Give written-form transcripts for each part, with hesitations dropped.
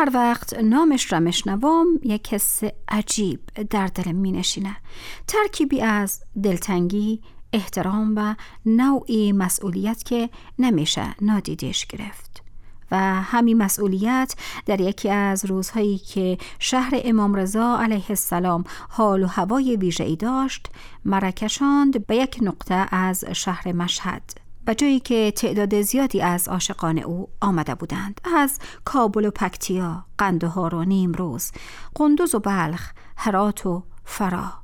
هر وقت نامش را میشنوم یک حس عجیب در دلم می نشینه. ترکیبی از دلتنگی، احترام و نوعی مسئولیت که نمیشه نادیدش گرفت. و همین مسئولیت در یکی از روزهایی که شهر امام رضا علیه السلام حال و هوای ویژه‌ای داشت، مرا کشاند به یک نقطه از شهر مشهد، به جایی که تعداد زیادی از عاشقان او آمده بودند، از کابل و پکتیا، قندهار و نیمروز، قندوز و بلخ، هرات و فرا.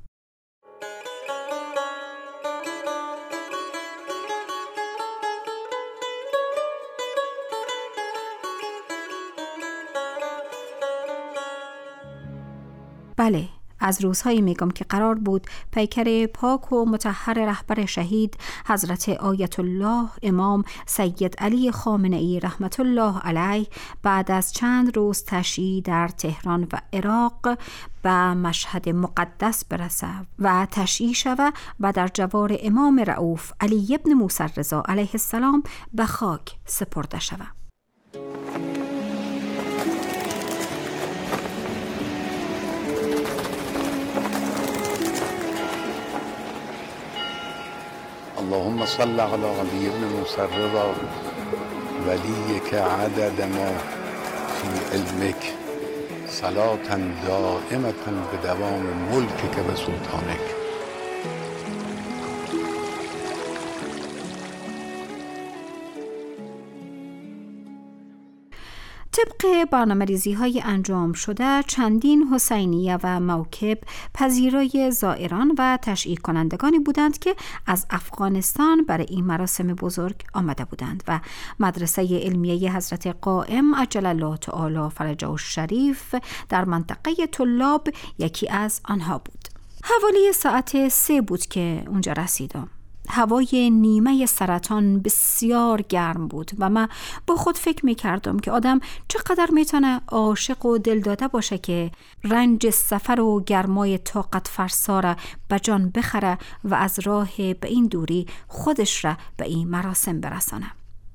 بله، از روزهایی میگم که قرار بود پیکر پاک و مطهر رهبر شهید حضرت آیت الله امام سید علی خامنه‌ای رحمت الله علیه بعد از چند روز تشییع در تهران و عراق به مشهد مقدس برسه و تشییع شود و در جوار امام رؤوف علی ابن موسی رضا علیه السلام به خاک سپرده شود. اللهم صل على علی ابن موسی الرضا ولیک عدد ما فی علمک صلاة دائمة بدوام ملکک و سلطانک. طبق برنامه‌ریزی های انجام شده، چندین حسینیه و موکب پذیرای زائران و تشییع کنندگانی بودند که از افغانستان برای این مراسم بزرگ آمده بودند و مدرسه علمیه حضرت قائم عجل الله تعالی فرجه الشریف در منطقه طلاب یکی از آنها بود. حوالی ساعت 3 بود که اونجا رسیدم. هوای نیمه سرطان بسیار گرم بود و من با خود فکر میکردم که آدم چقدر میتونه عاشق و دلداده باشه که رنج سفر و گرمای طاقت فرسا را به جان بخره و از راه به این دوری خودش را به این مراسم برسانه.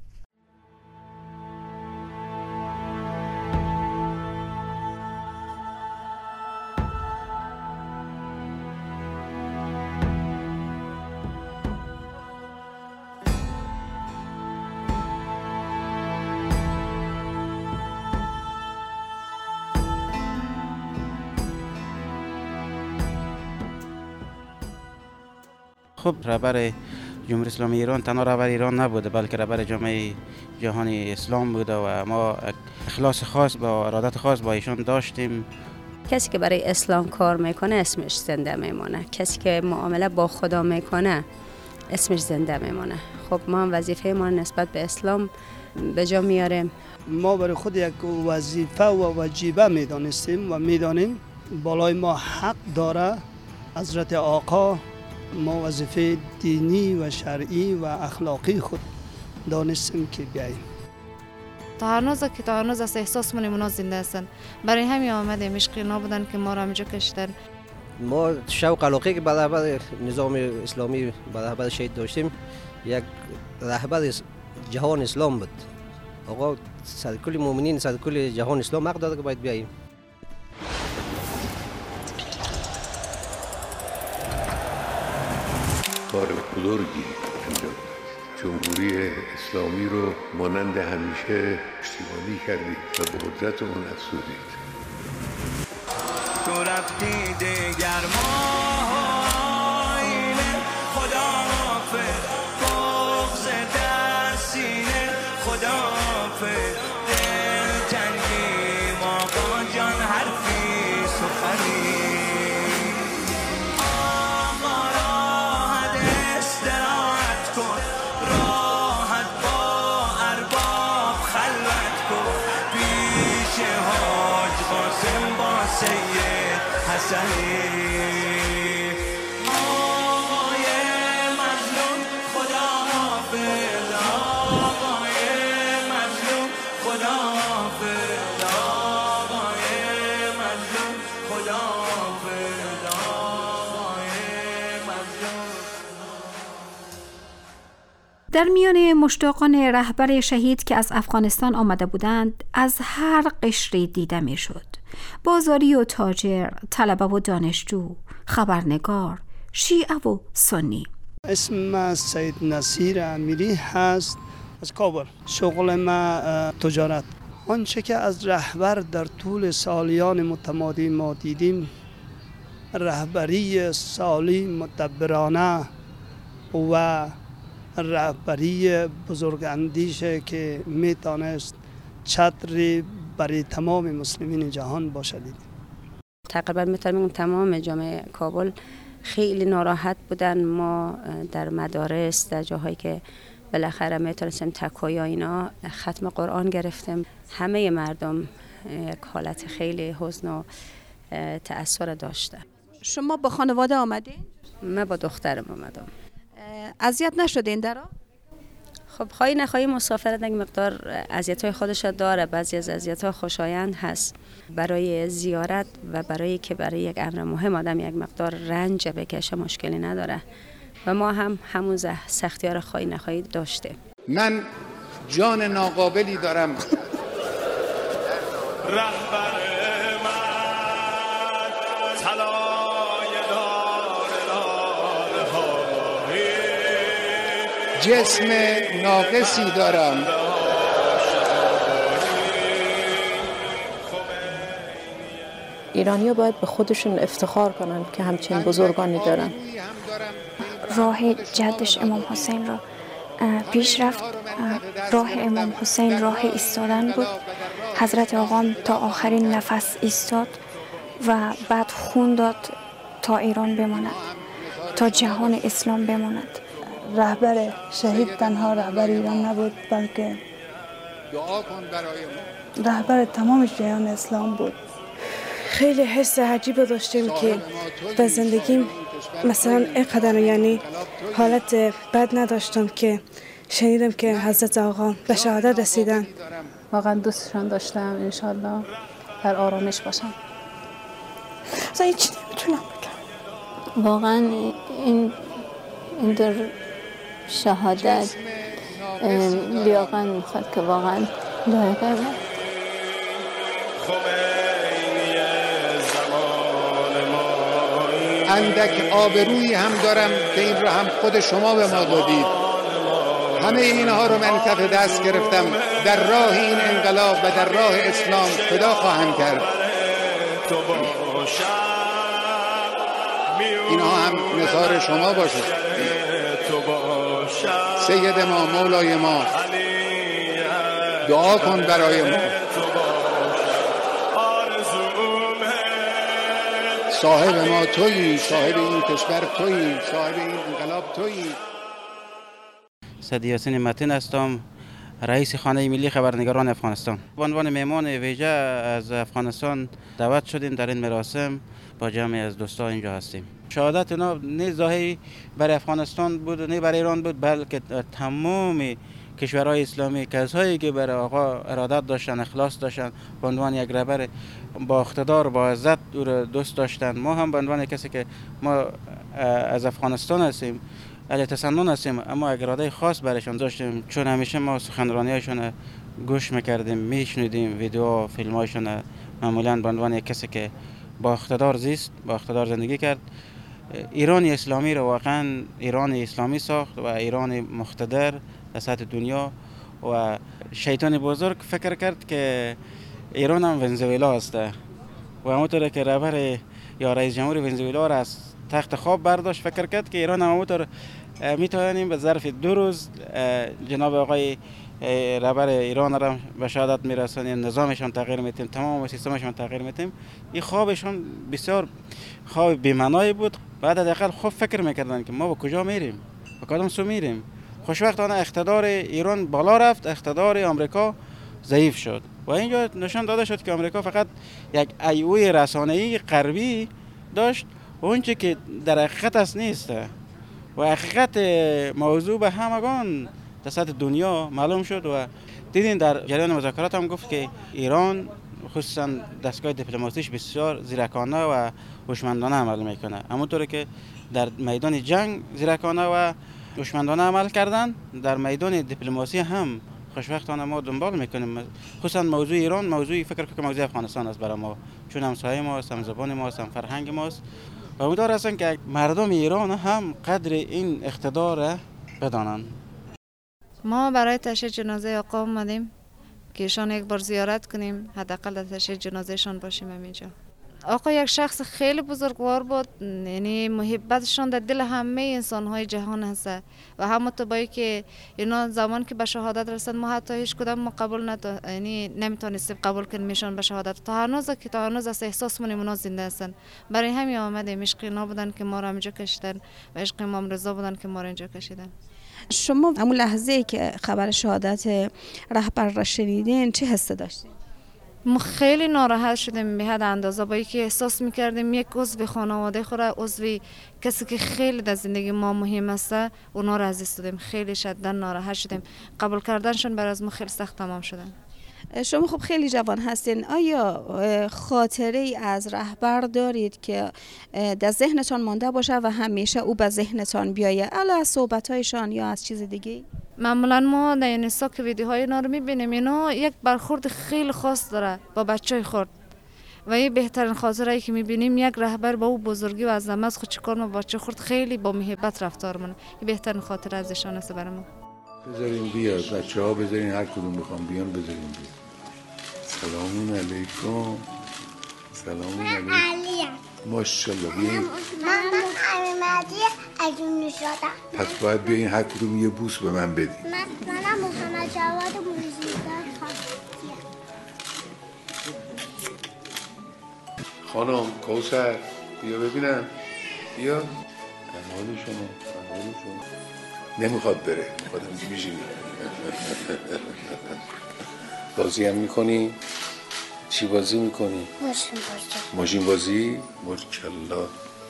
خب رهبر جمهوری اسلامی ایران تنها رهبر ایران نبوده، بلکه رهبر جامعه جهانی اسلام بوده و ما اخلاص خاص با ارادت خاص با ایشان داشتیم. کسی که برای اسلام کار میکنه اسمش زنده میمونه، کسی که معامله با خدا میکنه اسمش زنده میمونه. خب ما وظیفه ما نسبت به اسلام به جا میاریم. ما برای خود یک وظیفه و واجبه میدانستیم و میدانیم بالای ما حق داره حضرت آقا. ما وظیفه دینی و شرعی و اخلاقی خود دانستیم که بیاییم. تا هر روز از احساس منمونا زنده هستن. برای همین آمده مشقی نبودن که ما را همینجا کشتن. ما شوق علاقه که برای نظام اسلامی برای شهید داشتیم، یک رهبر جهان اسلام بود. آقا سر کل مؤمنین، سر کل جهان اسلام حق داره که باید بیاییم. کار بزرگی انجام داد. جمهوری اسلامی رو مانند همیشه پشتیبانی کردید و به قدرتمون افزودید. تو رفتی دیگر ماهینه خدا حافظ بغض در سینه خدا حافظ دل تنگیم آقا جان حرفی سخنی سید حسنی آقای مظلوم خدا حافظ آقای مظلوم خدا حافظ آقای مظلوم خدا حافظ آقای مظلوم. در میان مشتاقان رهبر شهید که از افغانستان آمده بودند از هر قشری دیده می شد. بازاری و تاجر، طلبه و دانشجو، خبرنگار، شیعه و سنی. اسم سید نصیر امیری هست، از کابل. شغل ما تجارت. آنچه که از رهبر در طول سالیان متمادی ما دیدیم، رهبری سالی مدبرانه و رهبری بزرگاندیشه که میتونست چتری برای تمام مسلمین جهان باشد. تقریبا میتونیم تمام جامعه کابل خیلی ناراحت بودن. ما در مدارس، در جاهایی که بالاخره میتونستیم تکویا اینا ختم قرآن گرفتیم، همه مردم یک حالت خیلی حزن و تأثیر داشته. شما با خانواده آمدین؟ من با دخترم آمدم. اذیت نشدین درا؟ خب خواهی نخواهی مسافرت یک مقدار اذیت‌های خودش داره. بعضی از اذیت‌ها خوشایند هست. برای زیارت و برای که برای یک امر مهم آدم یک مقدار رنج بکشه مشکلی نداره و ما هم همون سختی‌ها رو خواهی نخواهی داشته. من جان ناقابلی دارم. رهبر من طلای دار لاله، جسم ناقصی دارم. ایرانی‌ها باید به خودشون افتخار کنن که همچین بزرگانی دارن. راه جدش امام حسین را پیش رفت. راه امام حسین راه ایستادن بود. حضرت آقا تا آخرین نفس ایستاد و بعد خون داد تا ایران بماند، تا جهان اسلام بماند. رهبر شهید تنها رهبر ایران نبود، بلکه رهبر تمام جهان اسلام بود. خیلی حس عجیب داشتیم که به زندگیم مثلا اینقدر یعنی حالت بد نداشتم که شنیدم که حضرت آقا به شهادت رسیدن. واقعا دوستشان داشتم. انشالله در آرامش باشم. اصلا هیچی نمیتونم بگم. واقعا این در شهادت لیاقت میخواد که واقعا لایقه بود. اندک آبرویی هم دارم که این رو هم خود شما به ما دادید. همه اینها رو من کف دست گرفتم، در راه این انقلاب و در راه اسلام فدا خواهم کرد. اینها هم نثار شما باشه. سید ما، مولای ما، دعا کن برای ما. صاحب ما تویی، صاحب این کشور تویی، صاحب این انقلاب تویی. سید یاسین متین هستم، رئیس خانه ملی خبرنگاران افغانستان. به عنوان مهمان ویژه از افغانستان دعوت شدیم در این مراسم. با جمعی از دوستان اینجا هستیم. شهادت اینا نه ظاهری برای افغانستان بود نه برای ایران بود، بلکه تمام کشورهای اسلامی، کسایی که برای آقا ارادت داشتن، اخلاص داشتن، به عنوان یک رهبر با اقتدار، با عزت او را دوست داشتن. ما هم به عنوان کسی که ما از افغانستان هستیم، اهل تسنن هستیم، اما اراده خاص برایشان داشتیم، چون همیشه ما سخنرانی‌هایشان گوش می‌کردیم، میشنیدیم، ویدیو فیلم‌هایشان. معمولاً به عنوان کسی که با اقتدار زیست، با اقتدار زندگی کرد، ایران اسلامی رو واقعا ایران اسلامی ساخت و ایران مقتدر در سطح دنیا. و شیطان بزرگ فکر کرد که ایران هم ونزوئلا است و همونطور که رهبر یا رئیس جمهور ونزوئلا را از تخت خواب برداشت، فکر کرد که ایران هم همونطور میتونیم به ظرف 2 روز جناب آقای رهبر ایران را به شهادت میرسونیم، نظامشان تغییر میتیم، تمام سیستمشان تغییر میتیم. این خوابشان بسیار خواب بی‌معنایی بود. بعد حداقل خوب فکر میکردن که ما به کجا میریم، به کدام سو میریم. خوشبختانه اقتدار ایران بالا رفت، اقتدار آمریکا ضعیف شد و اینجا نشان داده شد که آمریکا فقط یک ایوه رسانه‌ای غربی داشت و اونچه که در حقیقت است نیست و حقیقت موضوع به همگان در سطح دنیا معلوم شد. و دیدین در جریان مذاکرات هم گفت که ایران خصوصا دستگاه دیپلماتیش بسیار زیرکانه و هوشمندانه عمل میکنه، همونطوری که در میدان جنگ زیرکانه و هوشمندانه عمل کردن. در میدان دیپلماسی هم خوشبختانه ما دنبال میکنیم، خصوصا موضوع ایران موضوعی فکر کنم که موضوع افغانستان است برای ما، چون همسایه ماست، هم زبان ماست، هم فرهنگ ماست و امیدوار هستم که مردم ایران هم قدر این اقتدار بدانند. ما برای تشییع جنازه آقا اومدیم که ایشان یک بار زیارت کنیم، حداقل در تشییع جنازهشان باشیم همینجا. آقا یک شخص خیلی بزرگوار بود، یعنی محبتشان در دل همه انسان‌های جهان هست و همونطور بایی که اینا زمان که به شهادت رسند ما حتی هیچ کدام ما قبول یعنی نمیتونستیم قبول کنیم ایشان به شهادت. تا هنوز از احساسمون اونا زنده هستن. برای همین آمدیم، عشق اینا بودن که ما را اینجا کشیدن و عشق امام رضا بودن که ما را اینجا کشیدن. شما همون لحظه که خبر شهادت رهبر را شنیدین چه حسی داشتین؟ ما خیلی ناراحت شدیم به حد اندازه، با اینکه احساس میکردیم یک عضو خانواده خود، عضو کسی که خیلی در زندگی ما مهم است، اونا را از دست دادیم. خیلی شدیداً ناراحت شدیم. قبول کردنشون برای از ما خیلی سخت تمام شدن. شما خب خیلی جوان هستین، آیا خاطره ای از رهبر دارید که در ذهنتان مانده باشه و همیشه او به ذهنتان بیایه، الا از صحبت‌هایشان یا از چیز دیگه؟ معمولا ما در اینستا که ویدیوهای اینا رو میبینیم، اینا یک برخورد خیلی خاص داره با بچهای خرد و این بهترین خاطره ای که میبینیم یک رهبر با او بزرگی و عظمت خود چیکار ما بچه خرد خیلی با محبت رفتار منه. این بهترین خاطره ازشان است برای ما. بذارین بیاد بچه‌ها، بذارین هر کدوم بخوام بیان بذارین بیاد. سلام علیکم. سلام علیکم. ماشاءالله بیاین. من محمدی عجونی شدم. پس باید بیاین هر کدوم یه بوس به من بدین. منم محمد جواد موزیدار خانم کوثر بیا ببینم. بیا. احوال شما. نمیخواد بره. خودم میشینی. بازی هم میکنی؟ چی بازی میکنی؟ ماشین بازی؟ ماشاءالله.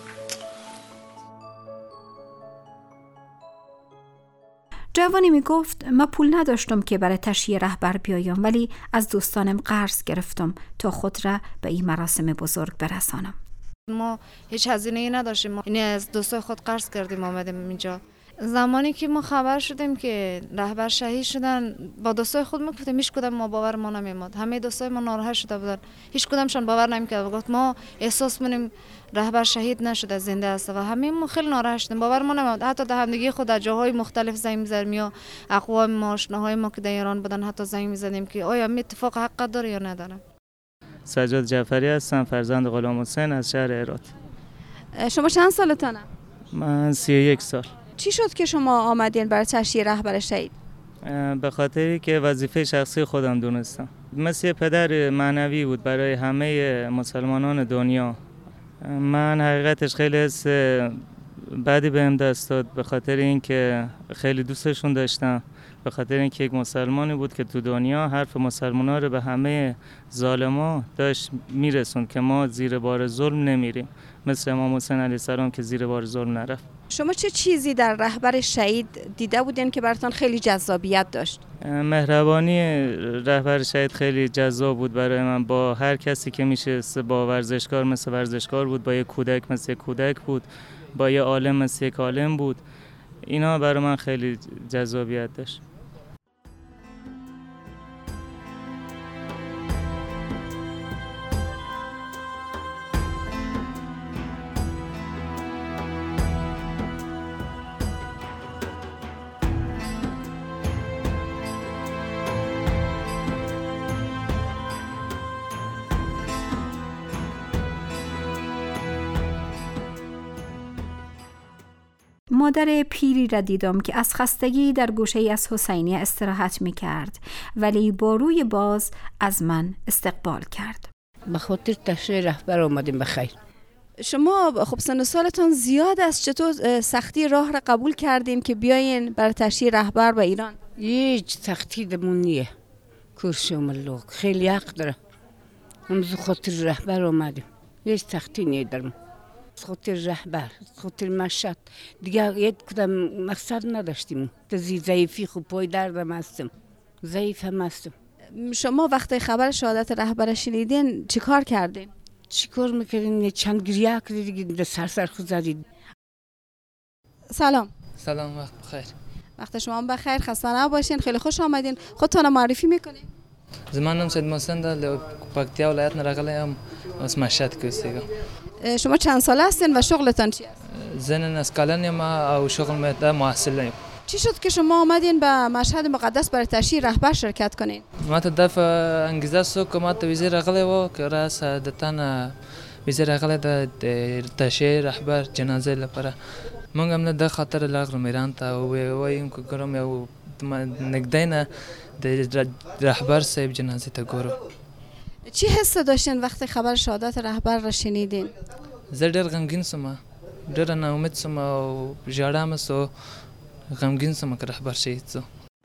جوانی می گفت من پول نداشتم که برای تشییع رهبر بیایم، ولی از دوستانم قرض گرفتم تا خود را به این مراسم بزرگ برسانم. ما هیچ هزینه‌ای نداشتیم، ما یعنی از دوستای خود قرض کردیم آمدیم اینجا. زمانی که ما خبر شدیم که رهبر شهید شدن، با دوستای خود میگفتیم هیچ کدام ما باور ما نمیاد. همه دوستای ما ناراحت شده بودن، هیچ کدامشون باور نمیکرد. گفت ما احساس می‌کنیم رهبر شهید نشده، زنده است و همه ما خیلی ناراحت شدیم، باور ما نمیاد. حتی در همدیگه خود در جاهای مختلف زنگ می‌زدیم یا اقوام ما آشناهای ما که در ایران بودن حتی زنگ می‌زدیم که آیا این اتفاق حق داره یا نداره. سجاد جعفری هستم، فرزند غلام حسین از شهر هرات. شما چند سالتونه؟ من 31 سال. چی شد که شما آمدین برای تشییع رهبر شهید؟ به خاطری که وظیفه شخصی خودم دونستم. مثل پدر معنوی بود برای همه مسلمانان دنیا. من حقیقتش خیلی حس بعدی بهم دست داد، به خاطر اینکه خیلی دوستشون داشتم، به خاطر اینکه یک مسلمانی بود که تو دنیا حرف مسلمان‌ها رو به همه ظالما داشت میرسوند که ما زیر بار ظلم نمیریم، مثل امام حسین علیه السلام که زیر بار ظلم نرفت. شما چه چیزی در رهبر شهید دیده بودین که براتون خیلی جذابیت داشت؟ مهربانی رهبر شهید خیلی جذاب بود برای من. با هر کسی که میشه، با ورزشکار مثل ورزشکار بود، با یک کودک مثل یک کودک بود، با یک عالم مثل یک عالم بود. اینا برای من خیلی جذابیت داشت. مادر پیری را دیدم که از خستگی در گوشه‌ای از حسینیه استراحت می کرد، ولی با روی باز از من استقبال کرد. به خاطر تشییع رهبر آمدیم بخیر. شما خب سن و سالتون زیاد است، چطور سختی راه را قبول کردین که بیاین برای تشییع رهبر به ایران؟ هیچ سختی دمون نیه. کرشم الله خیلی حق داره. همزو خاطر رهبر آمدیم. هیچ سختی نیه درم. خاطر رهبر، خاطر مشهد دیگه یک کدام مقصد نداشتیم. ضعیفی خوب پای دردم هستم، ضعیف هم هستم. شما وقتی خبر شهادت رهبر شنیدین چی کار کردین؟ چی کار میکردین؟ چند گریه کردید، سر خود زدید. سلام. سلام، وقت بخیر. وقت شما بخیر، خسته نباشین. خیلی خوش آمدین. خودتون معرفی میکنین؟ زمانم سید محسن در پکتیا ولایت نرغلم از مشهد کوستیگا. شما چند ساله هستین و شغلتان چی است؟ زنن اسکالن ما او شغل مده محصل. چی شد که شما آمدین به مشهد مقدس برای تشییع رهبر شرکت کنین؟ ما دفع انگیزه سو که ما وزیر غله و که راس دتن وزیر غله د تشییع رهبر جنازه لپاره مونږ هم د خاطر لاغ میران ته وایم که ګورم یو نګدینه د رهبر صاحب جنازه ته ګورو. چی حس داشتین وقتی خبر شهادت رهبر را شنیدین؟ زه ډېر غمگین سوم، ډېر ناامید سوم او ژړام سو، غمگین سوم که رهبر شهید سو.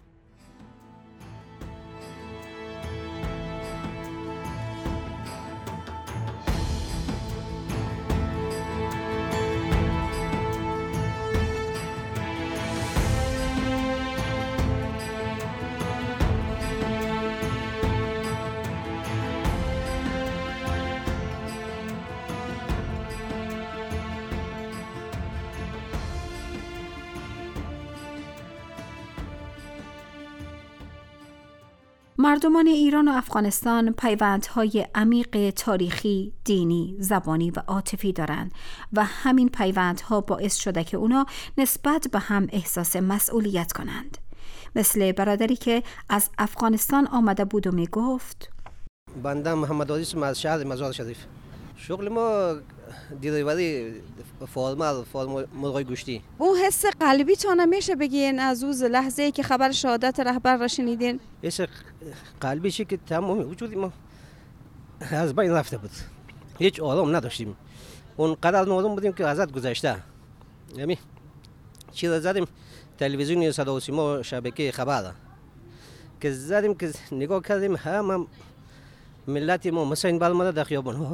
مردمان ایران و افغانستان پیوندهای عمیق تاریخی، دینی، زبانی و عاطفی دارند و همین پیوندها باعث شده که اونا نسبت به هم احساس مسئولیت کنند. مثل برادری که از افغانستان آمده بود و می گفت بنده محمد عزیز از شهر مزار شریف. شغل ما دیرواری فرمال مرغای گوشتی. اون حس قلبی تا نمیشه بگین از اون لحظه‌ای که خبر شهادت رهبر را شنیدین؟ حس قلبی چی که تمام وجود ما از بین رفته بود. هیچ آرام نداشتیم. اون قدر نارام بودیم که ازت گذشته. یعنی چی را زدیم تلویزیون صدا و سیما شبکه خبر که زدیم که نگاه کردیم هم ملت ما مثلا بالماده در خیابان ها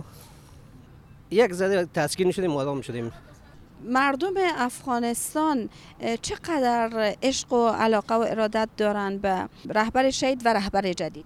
یک ذره تسکین شدیم، آرام شدیم. مردم افغانستان چقدر عشق و علاقه و ارادت دارند به رهبر شهید و رهبر جدید؟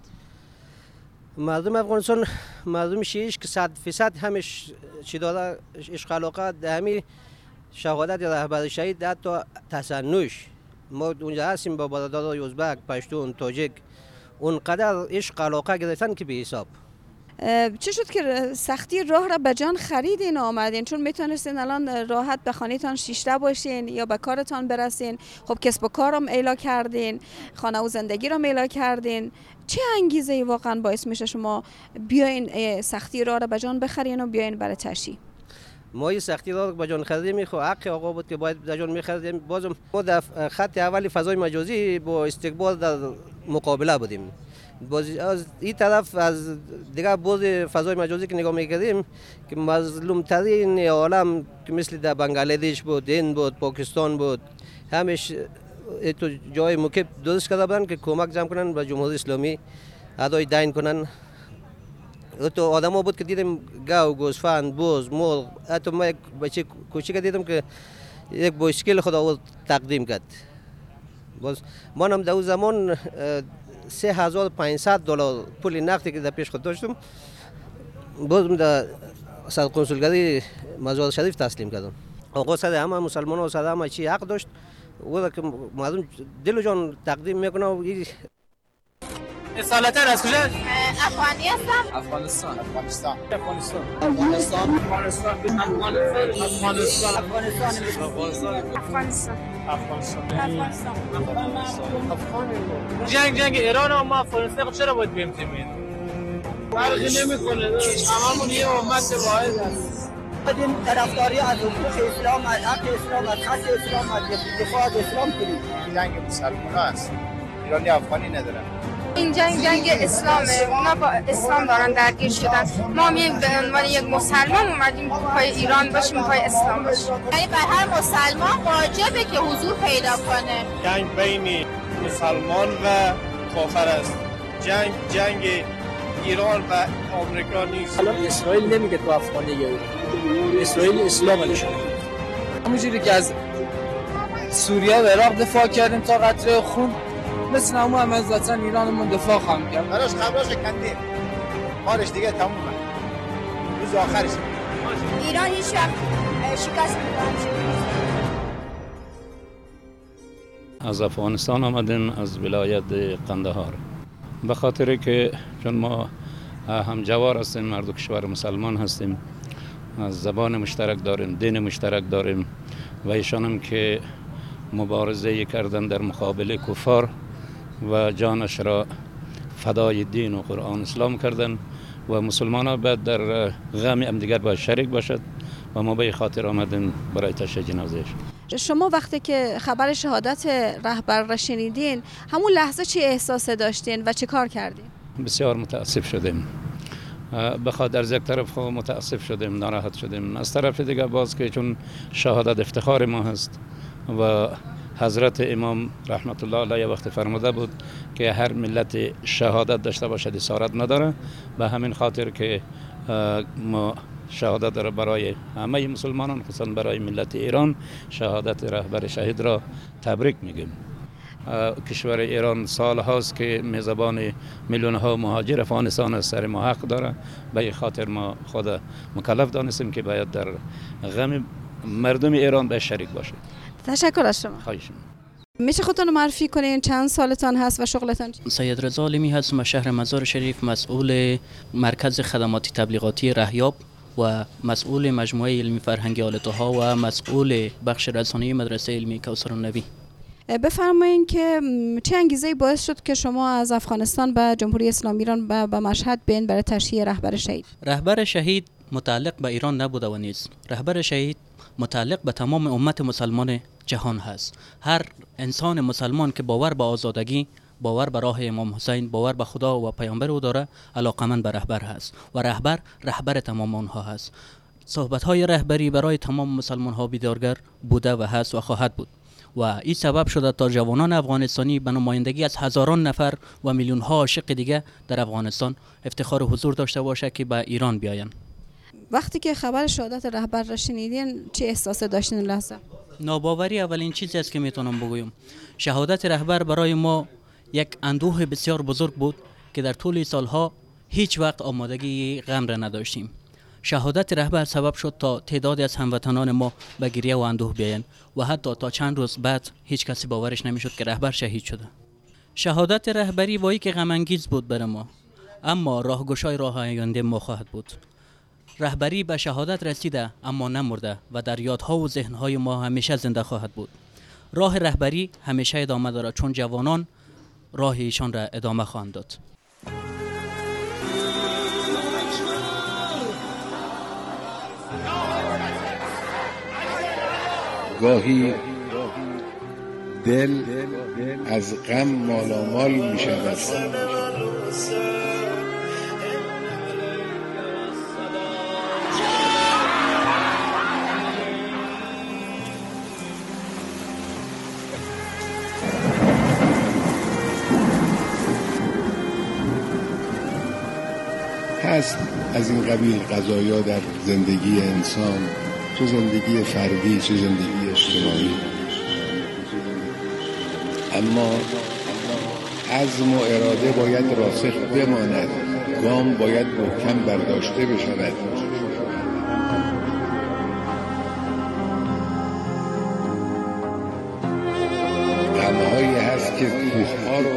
مردم افغانستان مردم شیعه که 100% همش چی داره عشق علاقه در همین شهادت رهبر شهید، حتی تسننش. ما اونجا هستیم با برادران ازبک، پشتون، تاجیک، اونقدر عشق علاقه گرفتن که به حساب. چه شد که سختی راه را به جان خریدین و آمدین؟ چون میتونستین الان راحت به خانه‌تان شیشته باشین یا به کارتان برسین. خب کسب و کارم ایلا کردین، خانه و زندگی را ایلا کردین. چه انگیزه واقعا باعث میشه شما بیاین سختی راه را به جان بخرین و بیاین برای تشییع؟ ما این سختی راه را به جان خریدیم، خب حق آقا بود که باید به جان می‌خریدیم. بازم ما در خط اول فضای مجازی با استقبال در مقابله بودیم. از این طرف از دیگه باز فضای مجازی که نگاه میکردیم که مظلوم ترین عالم که مثل در بنگلادش بود، هند بود، پاکستان بود، همش تو جای موکب درست کرده بودن که کمک جمع کنن به جمهوری اسلامی ادای دین کنن. تو آدما بود که دیدیم گاو، گوسفند، بز، مرغ، حتی ما یک بچه کوچیک دیدم که یک بایسکل خدا تقدیم کرد. باز منم در اون زمان $3500 پول نقدی که در پیش خود داشتم بازم در سرکنسولگری مزار شریف تسلیم کردم. آقا سر همه مسلمان ها سر همه چی حق داشت و که مردم دل و جان تقدیم میکنه. و اصالتا از کجا؟ افغانی هستم. افغانستان. افغانستان. افغانستان. افغانستان. جنگ ایران و ما افغانستان چرا باید بیم زمین؟ فرقی نمیکنه. هممون یه امت واحد هست. این طرفداری از حقوق اسلام، از حق اسلام، از خط اسلام، از دفاع از اسلام کنیم. جنگ مسلمان هست. ایرانی افغانی ندارن. این جنگ اسلامه، اونا با اسلام دارن درگیر شدن. ما هم به عنوان یک مسلمان اومدیم پای ایران باشیم، پای اسلام باشیم. یعنی بر هر مسلمان واجبه که حضور پیدا کنه. جنگ بین مسلمان و کافر است. جنگ ایران و آمریکا نیست. الان اسرائیل نمیگه تو افغانی یا اسرائیل اسلام نشون. همونجوری که از سوریه و عراق دفاع کردیم تا قطره خون، مثل همون هم از وطن ایرانمون دفاع خواهم کرد. براش خبراش کندیم. کارش دیگه تمومه. روز آخرش. ایران هیچ وقت شکست نمی‌خوره. از افغانستان آمدیم، از ولایت قندهار. به خاطر که چون ما هم جوار هستیم، مردم کشور مسلمان هستیم، زبان مشترک داریم، دین مشترک داریم و ایشان هم که مبارزه کردن در مقابل کفار و جانش را فدای دین و قرآن اسلام کردن و مسلمان ها باید در غم همدیگر باید شریک باشد و ما به خاطر آمدیم برای تشییع جنازه‌اش. شما وقتی که خبر شهادت رهبر را شنیدین همون لحظه چه احساسی داشتین و چه کار کردین؟ بسیار متاسف شدیم. بخاطر از یک طرف متاسف شدیم، ناراحت شدیم، از طرف دیگه باز که چون شهادت افتخار ما هست و حضرت امام رحمت الله علیه وقت فرموده بود که هر ملت شهادت داشته باشد اسارت نداره، به همین خاطر که ما شهادت را برای همه مسلمانان خصوصا برای ملت ایران شهادت رهبر شهید را تبریک میگیم. کشور ایران سال هاست که میزبان میلیون ها مهاجر افغانستان از سر ما حق داره، به خاطر ما خود مکلف دانستیم که باید در غم مردم ایران به شریک باشید. تشکر از شما. خواهش. میشه خودتون معرفی کنین؟ چند سالتان هست و شغلتان چیست؟ سید رضا عالمی هستم از شهر مزار شریف، مسئول مرکز خدمات تبلیغاتی رهیاب و مسئول مجموعه علمی فرهنگی آلتوها و مسئول بخش رسانه‌ای مدرسه علمی کوثر النبی. بفرمایید که چه انگیزه‌ای باعث شد که شما از افغانستان به جمهوری اسلامی ایران به مشهد بین برای تشییع رهبر شهید؟ رهبر شهید متعلق به ایران نبوده و نیست. رهبر شهید متعلق به تمام امت مسلمان جهان هست. هر انسان مسلمان که باور به آزادگی، باور به راه امام حسین، باور به خدا و پیامبر او داره، علاقمند به رهبر هست و رهبر تمام آنها هست. صحبت‌های رهبری برای تمام مسلمان ها بیدارگر بوده و هست و خواهد بود و این سبب شده تا جوانان افغانستانی به نمایندگی از هزاران نفر و میلیون ها عاشق دیگه در افغانستان افتخار حضور داشته باشه که به ایران بیاین. وقتی که خبر شهادت رهبر را شنیدین چه احساسی داشتین لحظه؟ ناباوری اولین چیزی است که میتونم بگویم. شهادت رهبر برای ما یک اندوه بسیار بزرگ بود که در طول سالها هیچ وقت آمادگی غم را نداشتیم. شهادت رهبر سبب شد تا تعدادی از هموطنان ما به گریه و اندوه بیایند و حتی تا چند روز بعد هیچ کسی باورش نمیشد که رهبر شهید شده. شهادت رهبری وایی که غم انگیز بود برای ما، اما راهگشای راه آینده ما خواهد بود. رهبری به شهادت رسیده اما نمرده و در یادها و ذهنهای ما همیشه زنده خواهد بود. راه رهبری همیشه ادامه دارد چون جوانان راه ایشان را ادامه خواهند داد. گاهی دل از غم مالامال می شود. هست از این قبیل قضایا در زندگی انسان، تو زندگی فردی، تو زندگی اجتماعی، اما عزم و اراده باید راسخ بماند، گام باید محکم برداشته بشود. غمهایی هست که کوهها رو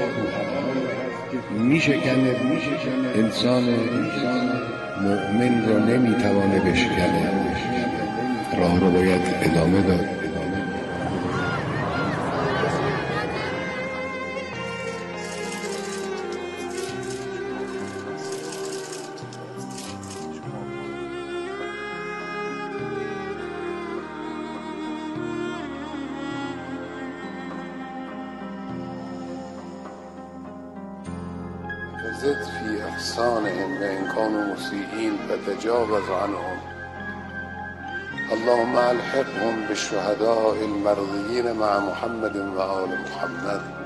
میشکنه، انسان مؤمن رو نمیتوانه بشکنه. راه رو باید ادامه داد. فزد في إحسانهم وإن كانوا مسيئين فتجاوز عنهم اللهم ألحقهم بالشهداء المرضيين مع محمد وآل محمد